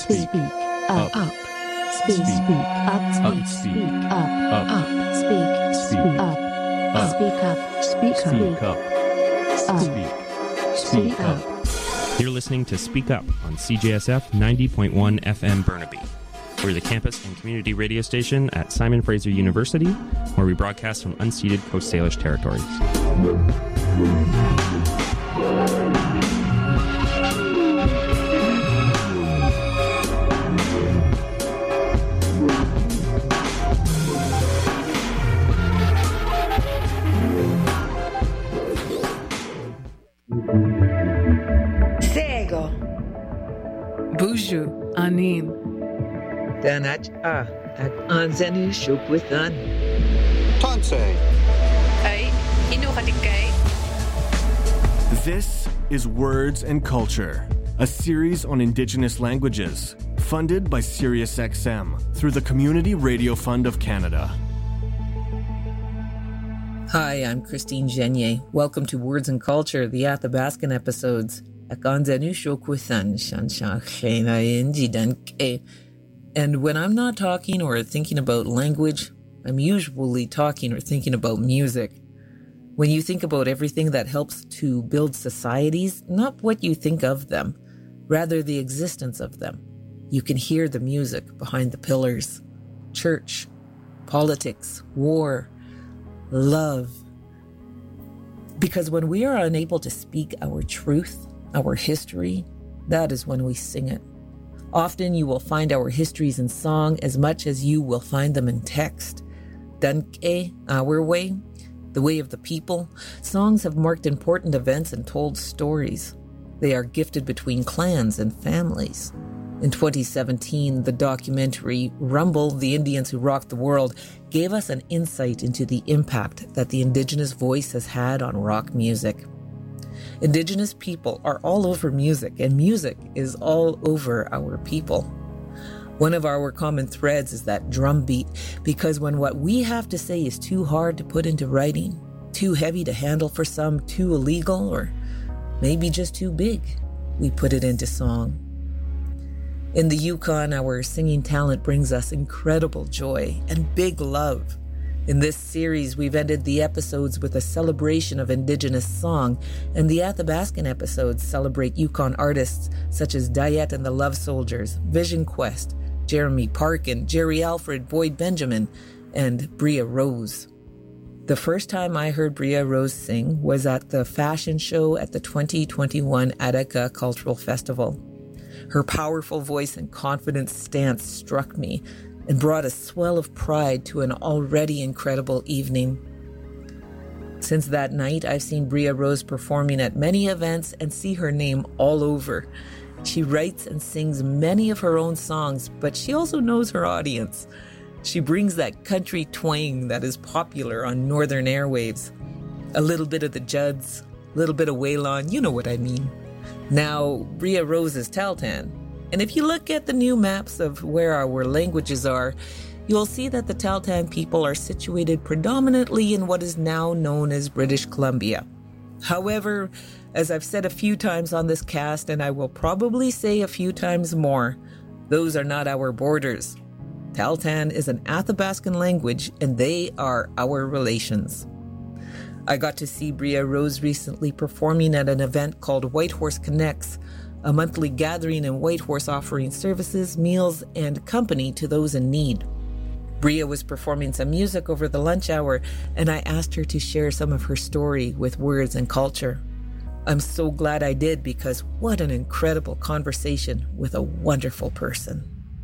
speak, up, speak, up, speak, up, speak, up, speak up, speak up. You're listening to Speak Up on CJSF 90.1 FM Burnaby. We're the campus and community radio station at Simon Fraser University, where we broadcast from unceded Coast Salish territories. Sego. Buju Anin. Danach at Anzenu Shukwithan. Tansei. Ay, Inuhatikay. This is Words and Culture, a series on Indigenous languages, funded by SiriusXM through the Community Radio Fund of Canada. Hi, I'm Christine Genier. Welcome to Words and Culture, the Athabascan episodes. And when I'm not talking or thinking about language, I'm usually talking or thinking about music. When you think about everything that helps to build societies, not what you think of them, rather the existence of them, you can hear the music behind the pillars. Church, politics, war, love. Because when we are unable to speak our truth, our history, that is when we sing it. Often you will find our histories in song as much as you will find them in text. Danke, our way, the way of the people. Songs have marked important events and told stories. They are gifted between clans and families. In 2017, the documentary Rumble, the Indians Who Rocked the World, gave us an insight into the impact that the Indigenous voice has had on rock music. Indigenous people are all over music, and music is all over our people. One of our common threads is that drum beat, because when what we have to say is too hard to put into writing, too heavy to handle for some, too illegal, or maybe just too big, we put it into song. In the Yukon, our singing talent brings us incredible joy and big love. In this series, we've ended the episodes with a celebration of Indigenous song, and the Athabascan episodes celebrate Yukon artists such as Diet and the Love Soldiers, Vision Quest, Jeremy Parkin, Jerry Alfred, Boyd Benjamin, and Bria Rose. The first time I heard Bria Rose sing was at the fashion show at the 2021 Attica Cultural Festival. Her powerful voice and confident stance struck me and brought a swell of pride to an already incredible evening. Since that night, I've seen Bria Rose performing at many events and see her name all over. She writes and sings many of her own songs, but she also knows her audience. She brings that country twang that is popular on northern airwaves. A little bit of the Judds, a little bit of Waylon, you know what I mean. Now, Bria Rose is Tahltan. And if you look at the new maps of where our languages are, you'll see that the Tahltan people are situated predominantly in what is now known as British Columbia. However, as I've said a few times on this cast, and I will probably say a few times more, those are not our borders. Tahltan is an Athabascan language, and they are our relations. I got to see Bria Rose recently performing at an event called Whitehorse Connects, a monthly gathering in Whitehorse offering services, meals, and company to those in need. Bria was performing some music over the lunch hour, and I asked her to share some of her story with Words and Culture. I'm so glad I did, because what an incredible conversation with a wonderful person.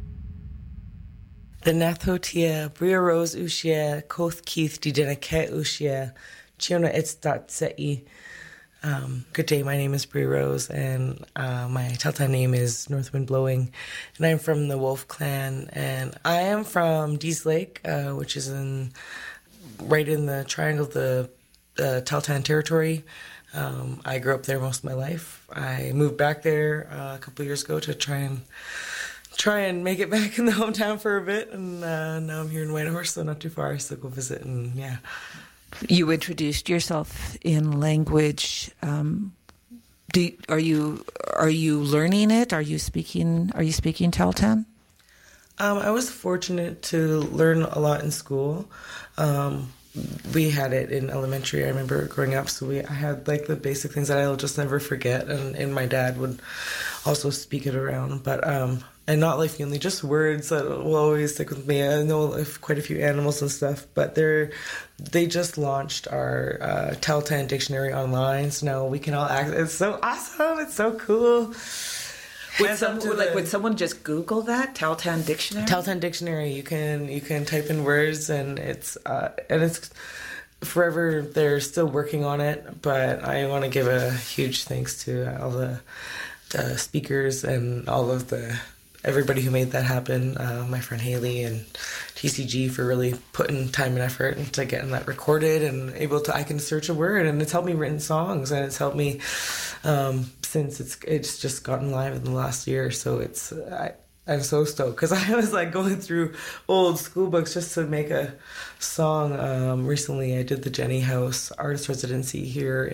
The Nathotia, Bria Rose Ushia, Koth Keith Didenake Ushia, Chiona Itstat. Good day, my name is Bria Rose, and my Tahltan name is Northwind Blowing, and I'm from the Wolf Clan, and I am from Dease Lake, which is right in the triangle of the Tahltan territory. I grew up there most of my life. I moved back there a couple of years ago to try and make it back in the hometown for a bit, and now I'm here in Whitehorse, so not too far, so go visit, and yeah. You introduced yourself in language. Are you learning it? Are you speaking Tahltan? I was fortunate to learn a lot in school. We had it in elementary. I remember growing up, so I had like the basic things that I'll just never forget. And my dad would also speak it around, but and not like only just words that will always stick with me. I know quite a few animals and stuff, but they just launched our Tahltan dictionary online, so now we can all access. It's so awesome! It's so cool. Would someone just Google that Tahltan dictionary? Tahltan dictionary. You can type in words, and it's forever. They're still working on it, but I want to give a huge thanks to all the speakers and all of everybody who made that happen. My friend Haley and TCG for really putting time and effort into getting that recorded and I can search a word, and it's helped me written songs, and it's helped me since it's just gotten live in the last year. So I'm so stoked because I was like going through old school books just to make a song. Recently I did the Jenny House artist residency here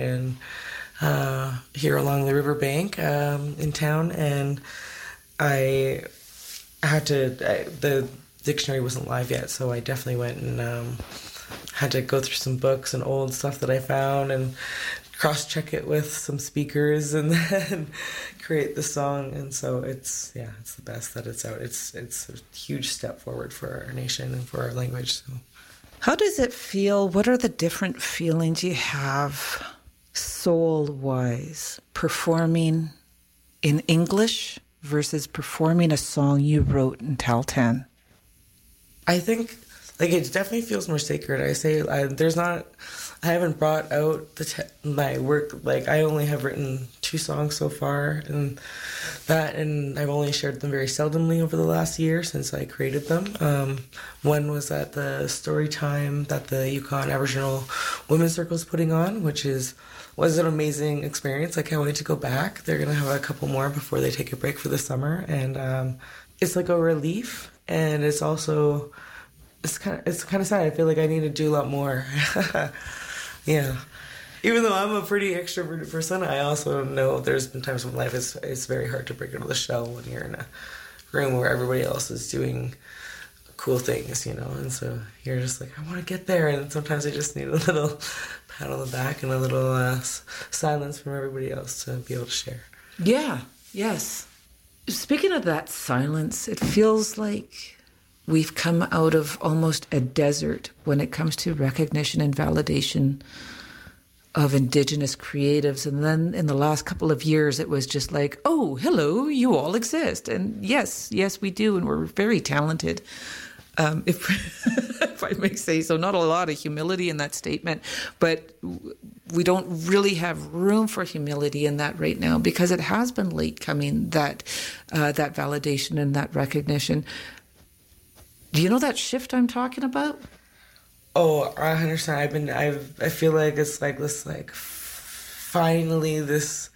along the riverbank in town, and I had to. The dictionary wasn't live yet, so I definitely went and had to go through some books and old stuff that I found and cross-check it with some speakers and then create the song. And so it's the best that it's out. It's a huge step forward for our nation and for our language. So. How does it feel? What are the different feelings you have soul-wise performing in English versus performing a song you wrote in Tahltan? I think it definitely feels more sacred. I haven't brought out my work. I only have written 2 songs so far, and I've only shared them very seldomly over the last year since I created them. One was at the story time that the Yukon Aboriginal Women's Circle is putting on, which was an amazing experience. I can't wait to go back. They're going to have a couple more before they take a break for the summer, and it's like a relief, and it's also it's kind of sad. I feel like I need to do a lot more. Yeah. Even though I'm a pretty extroverted person, I also know there's been times when life is very hard to break out of the shell when you're in a room where everybody else is doing cool things, and so you're just like, I want to get there, and sometimes I just need a little pat on the back and a little silence from everybody else to be able to share. Yeah, yes. Speaking of that silence, it feels like we've come out of almost a desert when it comes to recognition and validation of Indigenous creatives. And then in the last couple of years, it was just like, oh, hello, you all exist. And yes, we do. And we're very talented. If I may say so, not a lot of humility in that statement, but we don't really have room for humility in that right now because it has been late coming, that validation and that recognition. Do you know that shift I'm talking about? Oh, I understand. I feel like it's like this, finally this,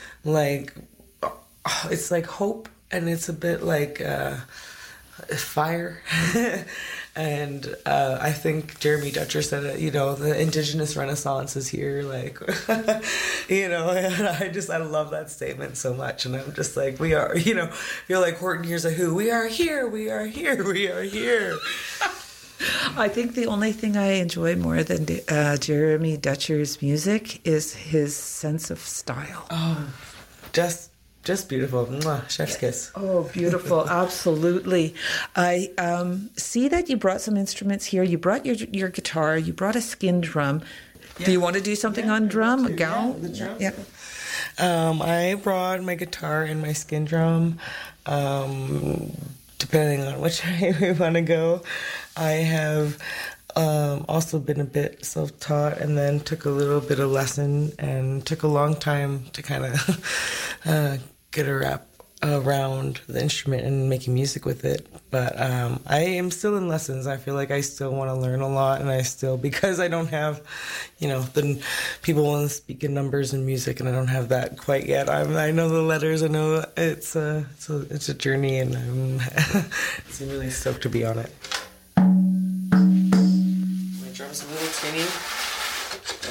it's like hope, and it's a bit like fire. And I think Jeremy Dutcher said it, the Indigenous Renaissance is here, and I love that statement so much. And I'm just like, we are, feel like Horton Hears a Who. We are here, we are here, we are here. I think the only thing I enjoy more than Jeremy Dutcher's music is his sense of style. Oh, just beautiful. Mwah, chef's kiss. Oh, beautiful. Absolutely. I see that you brought some instruments here. You brought your guitar. You brought a skin drum. Yeah. Do you want to do something on drum? A gal? Yeah, the drums. Yeah. I brought my guitar and my skin drum, depending on which way we want to go. I have also been a bit self-taught, and then took a little bit of lesson, and took a long time to kind of get a wrap around the instrument and making music with it. But I am still in lessons. I feel like I still want to learn a lot, and because I don't have, the people want to speak in numbers and music, and I don't have that quite yet. I know the letters. I know it's a journey, and I'm it's really stoked to be on it. My drum's a little tinny.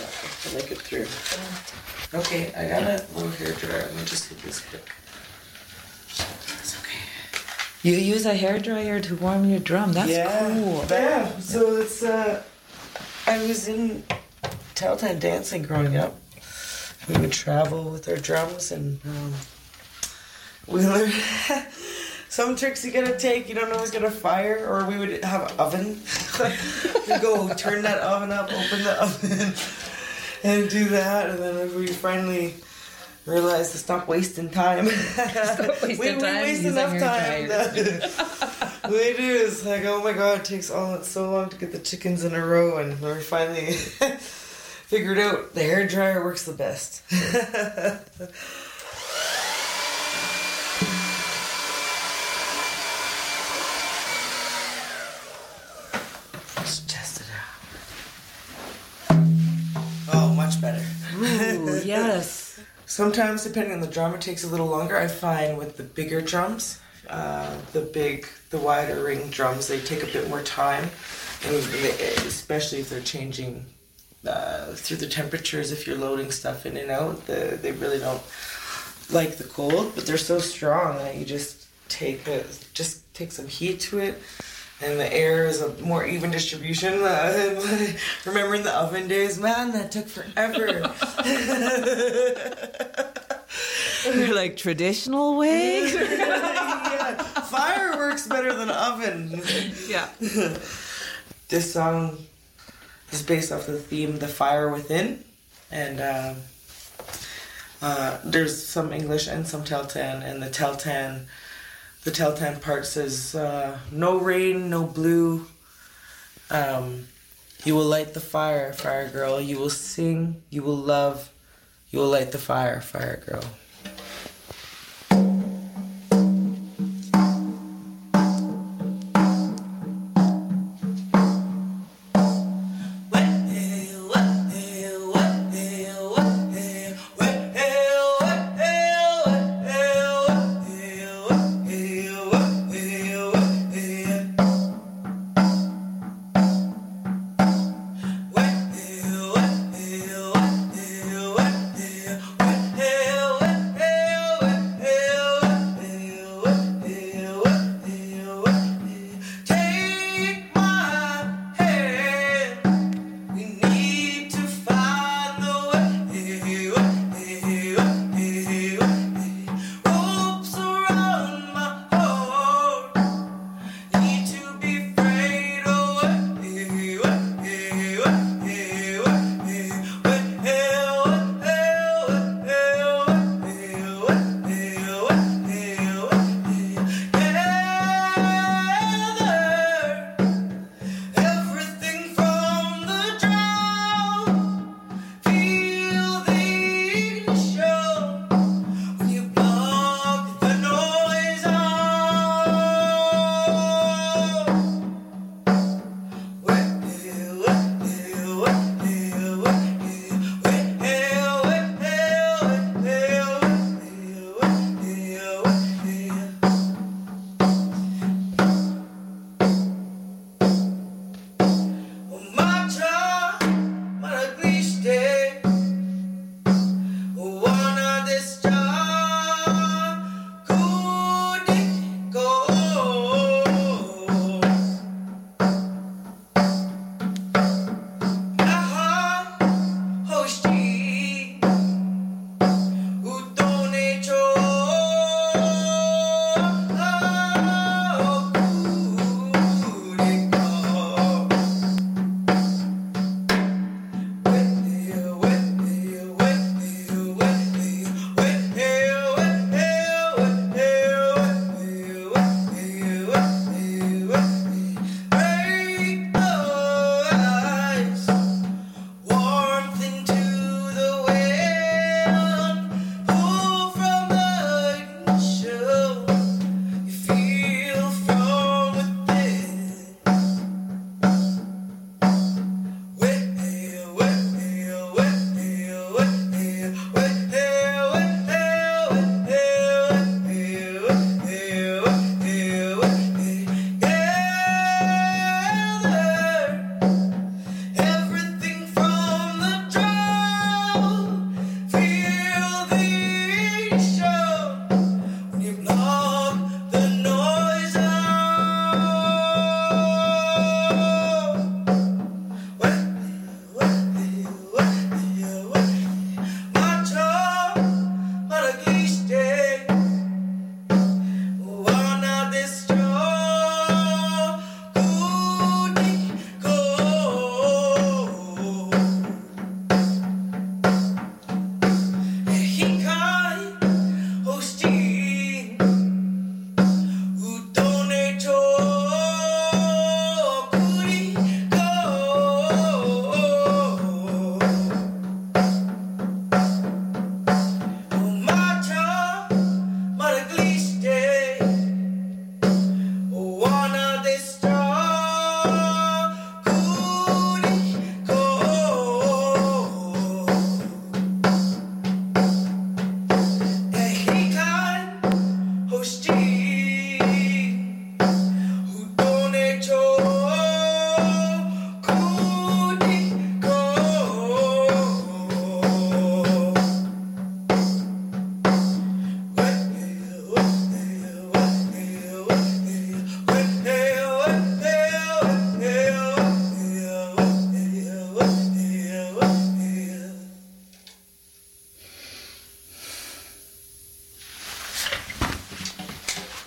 make it through. Okay, I got a little hair dryer. Let me just do this quick. It's okay. You use a hairdryer to warm your drum. That's cool. Yeah, so it's, I was in Tahltan dancing growing up. We would travel with our drums and we learned some tricks you gotta take. You don't always get a fire, or we would have an oven. We go turn that oven up, open the oven, and do that. And then we finally realized to stop wasting time. We waste enough time. We do. It's like, oh my god, it takes so long to get the chickens in a row, and we finally figured out the hairdryer works the best. Let's test it out. Oh, much better. Ooh, yes. Sometimes, depending on the drum, it takes a little longer. I find with the bigger drums, the wider ring drums, they take a bit more time, and especially if they're changing through the temperatures. If you're loading stuff in and out, they really don't like the cold, but they're so strong that you just take some heat to it, and the air is a more even distribution. Remember in the oven days, man, that took forever. You're like, traditional way? Yeah. Fire works better than oven. Yeah. This song is based off the theme The Fire Within, and there's some English and some Tahltan, and the Tahltan part says, no rain, no blue, you will light the fire, fire girl, you will sing, you will love, you will light the fire, fire girl.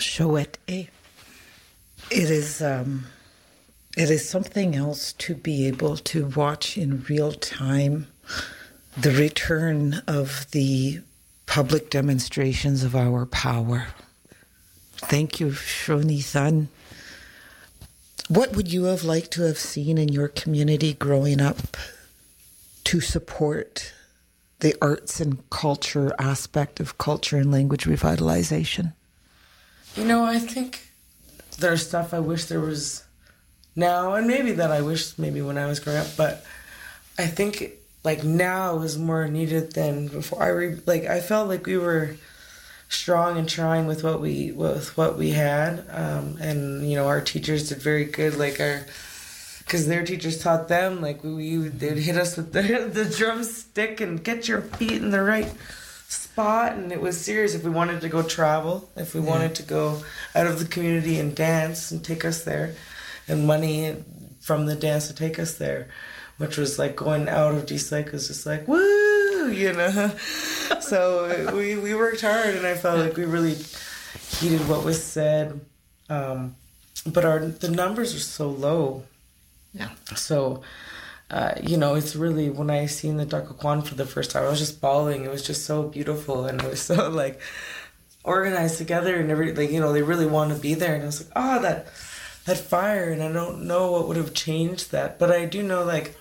Showet. It is something else to be able to watch in real time the return of the public demonstrations of our power. Thank you, Shoni-san. What would you have liked to have seen in your community growing up to support the arts and culture aspect of culture and language revitalization? You know, I think there's stuff I wish there was now, and maybe that I wish maybe when I was growing up, but I think like now is more needed than before. I felt like we were strong and trying with what we had, and you know, our teachers did very good, because their teachers taught them, like they'd hit us with the drumstick and get your feet in the right spot, and it was serious. If we wanted to go travel, if we wanted to go out of the community and dance and take us there, and money from the dance to take us there, which was like going out of East Lake was just like woo, you know. So we worked hard, and I felt like we really heeded what was said, but the numbers are so low. Yeah. So, you know, it's really, when I seen the Dark Kwan for the first time, I was just bawling. It was just so beautiful, and it was so like organized together, and you know, they really want to be there. And I was like, oh, that fire, and I don't know what would have changed that, but I do know like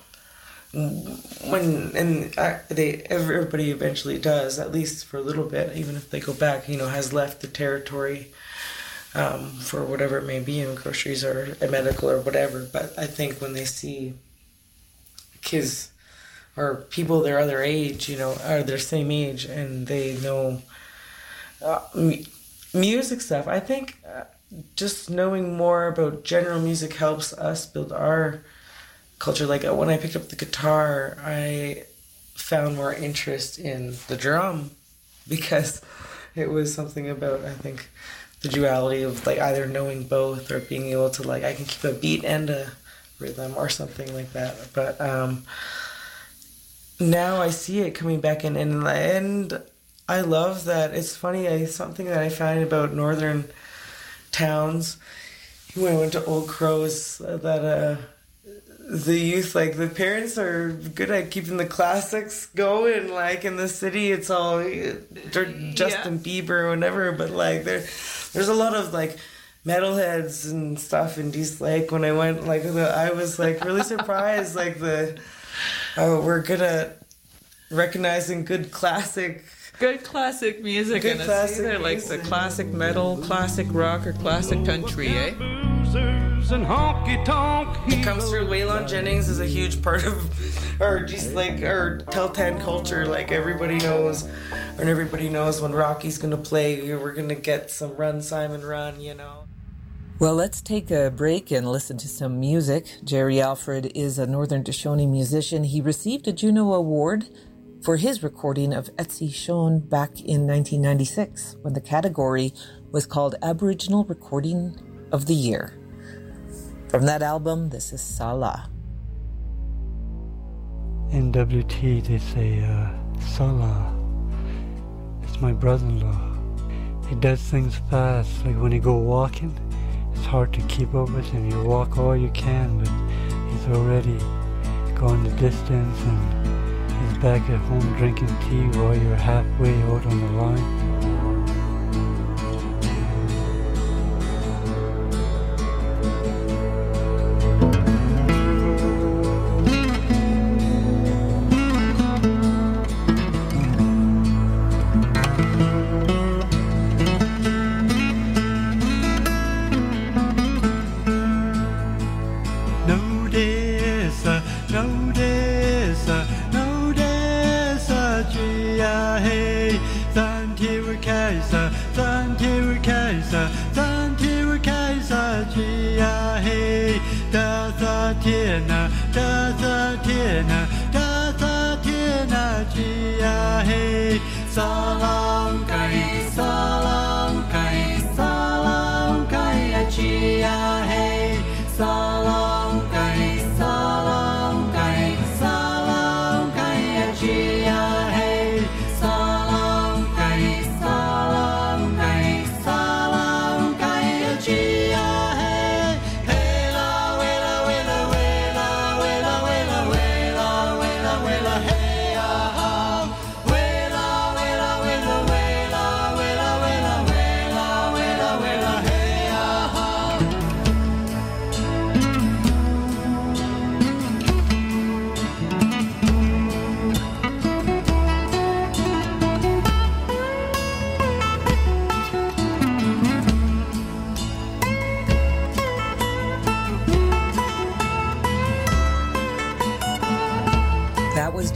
everybody eventually does, at least for a little bit, even if they go back, you know, has left the territory. For whatever it may be, in groceries or medical or whatever. But I think when they see kids or people their other age, you know, or their same age, and they know music stuff, I think just knowing more about general music helps us build our culture. Like when I picked up the guitar, I found more interest in the drum because it was something about, I think, the duality of like either knowing both or being able to like, I can keep a beat and a rhythm or something like that. But now I see it coming back in, and I love that. It's funny, something that I find about northern towns when I went to Old Crows, that the youth, like the parents are good at keeping the classics going. Like in the city, it's all Justin Bieber or whatever, but like there's a lot of like metalheads and stuff in East Lake. When I went, like I was like really surprised. Like we're good at recognizing good classic music. Good classic either like the classic metal, classic rock, or classic country, eh? And honky tonk. It comes through. Waylon Jennings is a huge part of our just like our Teltan culture. Like everybody knows when Rocky's gonna play, we're gonna get some Run Simon Run, you know. Well, let's take a break and listen to some music. Jerry Alfred is a Northern Shoshone musician. He received a Juno Award for his recording of Etsy Shone back in 1996, when the category was called Aboriginal Recording of the Year. From that album, this is Sala. In WT, they say, Sala. It's my brother-in-law. He does things fast, like when you go walking, it's hard to keep up with him. You walk all you can, but he's already gone the distance, and he's back at home drinking tea while you're halfway out on the line.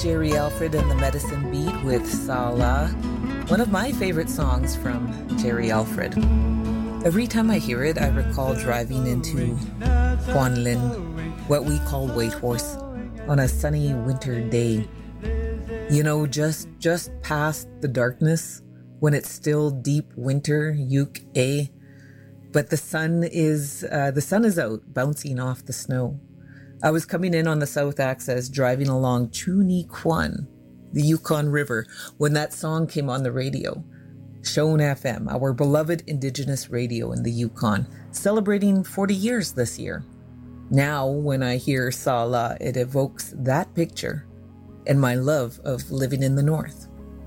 Jerry Alfred and the Medicine Beat with Sala, one of my favorite songs from Jerry Alfred. Every time I hear it, I recall driving into Quan Lin, what we call Whitehorse, on a sunny winter day. You know, just past the darkness, when it's still deep winter, Yuk A, but the sun is out, bouncing off the snow. I was coming in on the South Access, driving along Chuni Kwan, the Yukon River, when that song came on the radio. Shone FM, our beloved Indigenous radio in the Yukon, celebrating 40 years this year. Now, when I hear Sala, it evokes that picture and my love of living in the North.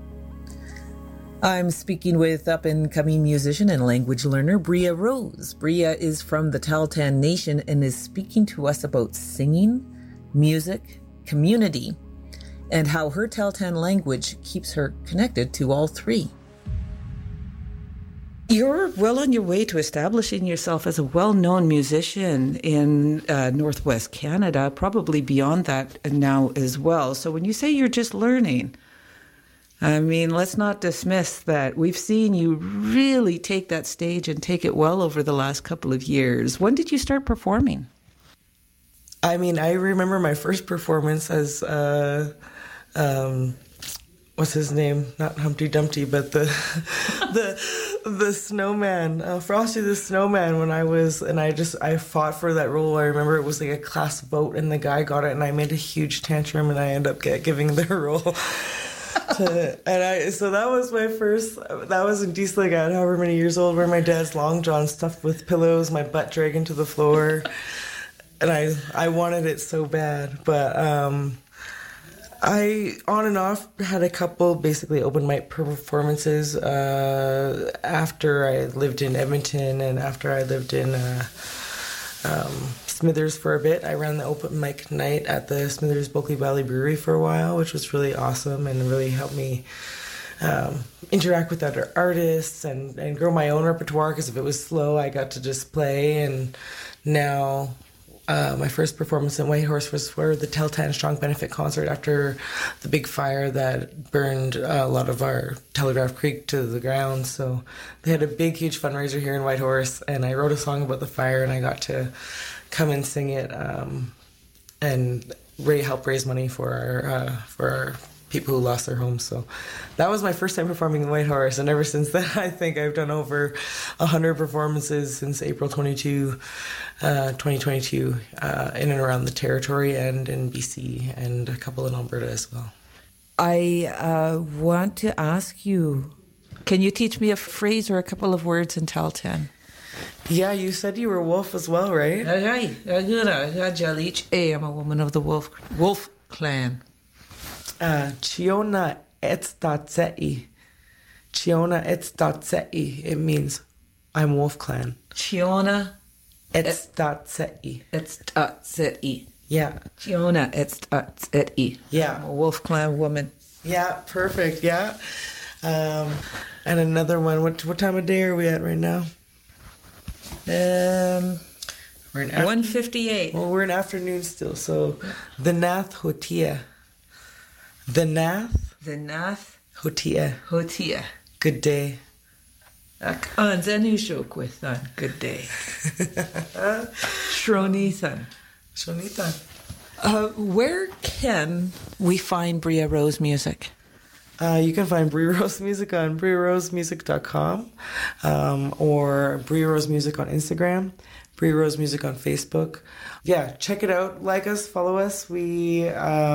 I'm speaking with up-and-coming musician and language learner Bria Rose. Bria is from the Tahltan Nation and is speaking to us about singing, music, community, and how her Tahltan language keeps her connected to all three. You're well on your way to establishing yourself as a well-known musician in Northwest Canada, probably beyond that now as well. So when you say you're just learning, I mean, let's not dismiss that. We've seen you really take that stage and take it well over the last couple of years. When did you start performing? I mean, I remember my first performance as, what's his name? Not Humpty Dumpty, but the snowman, Frosty the Snowman. I fought for that role. I remember it was like a class vote, and the guy got it, and I made a huge tantrum, and I ended up giving the role. So that was my first. That was in Diesel. I got however many years old, wearing my dad's long john stuffed with pillows, my butt dragging to the floor, and I wanted it so bad. But I on and off had a couple basically open mic performances after I lived in Edmonton and after I lived in Smithers for a bit. I ran the open mic night at the Smithers Bulkley Valley Brewery for a while, which was really awesome and really helped me interact with other artists and grow my own repertoire, because if it was slow, I got to just play. And now my first performance in Whitehorse was for the Tahltan Strong Benefit Concert after the big fire that burned a lot of our Telegraph Creek to the ground. So they had a big, huge fundraiser here in Whitehorse, and I wrote a song about the fire, and I got to come and sing it and help raise money for our people who lost their homes. So that was my first time performing in Whitehorse, and ever since then, I think I've done over 100 performances since April 2022, in and around the territory and in BC, and a couple in Alberta as well. I want to ask you, can you teach me a phrase or a couple of words in Tahltan? Yeah, you said you were wolf as well, right? I'm a woman of the wolf clan. Chiona etstatsei. Chiona etstatsei. It means I'm Wolf Clan. Chiona etstatsei. Etstatsei. Yeah. Chiona etstatsei. Yeah. I'm a Wolf Clan woman. Yeah, perfect. Yeah. And another one. What time of day are we at right now? We're in 1:58. Well, we're in afternoon still. So the Nath Hotia. The Nath Hotia. Good day. Good day. Shronithan. Where can we find Bria Rose music? You can find Bria Rose music on briarosemusic.com, or Bria Rose Music on Instagram, Bria Rose Music on Facebook. Yeah, check it out. Like us, follow us. We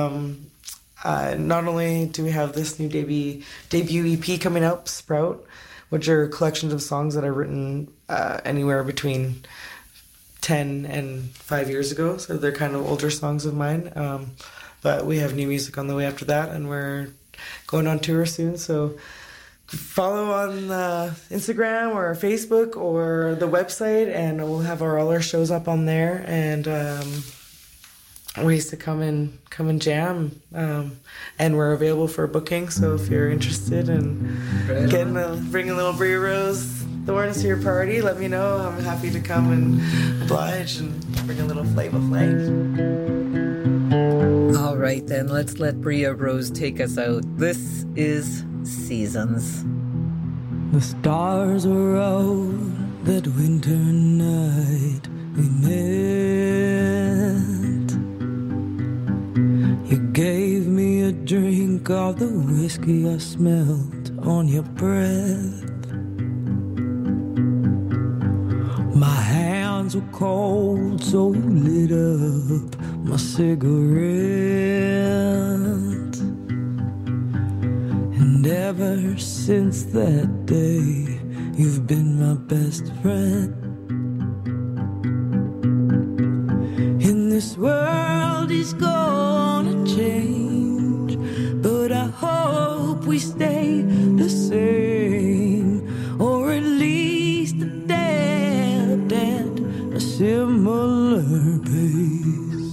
not only do we have this new debut EP coming out, Sprout, which are collections of songs that are written anywhere between 10 and 5 years ago. So they're kind of older songs of mine. But we have new music on the way after that, and we're going on tour soon. So follow on Instagram or Facebook or the website, and we'll have all our shows up on there, and ways to come and jam. And we're available for booking. So if you're interested in bringing little Bria Rose Thorns to your party, let me know. I'm happy to come and oblige and bring a little flavor. All right. right then, let's let Bria Rose take us out. This is Seasons. The stars were out that winter night we met. You gave me a drink of the whiskey I smelled on your breath. My hands were cold, so you lit up my cigarette. And ever since that day, you've been my best friend. And this world is gonna change, but I hope we stay the same, or at least adapt at a similar pace.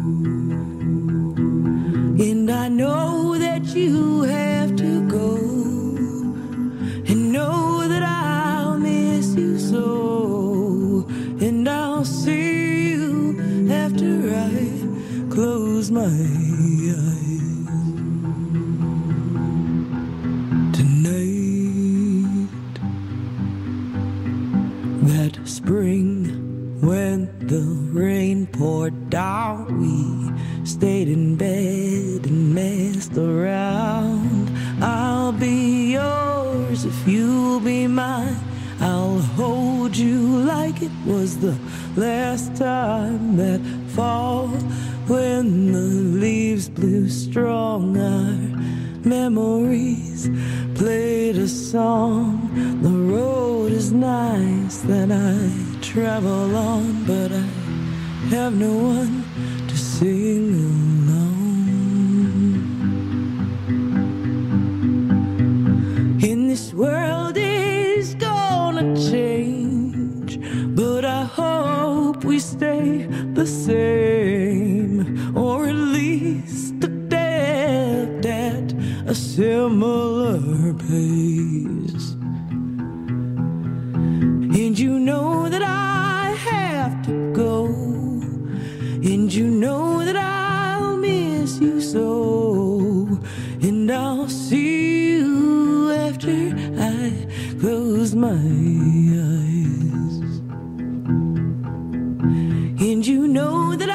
And I know that you have to go, and know that I'll miss you so, and I'll see you after I close my eyes. Tonight, that spring when the rain poured down, we stayed in bed and messed around. I'll be yours if you'll be mine. I'll hold you like it was the last time that fall, when the leaves blew strong. Our memories played a song. The road is nice that I travel on, but I have no one to sing alone. In this world is gonna change, but I hope we stay the same, or at least adapt at a similar pace. And you know that I have to go, and you know that I'll miss you so, and I'll see you after I close my eyes. And you know that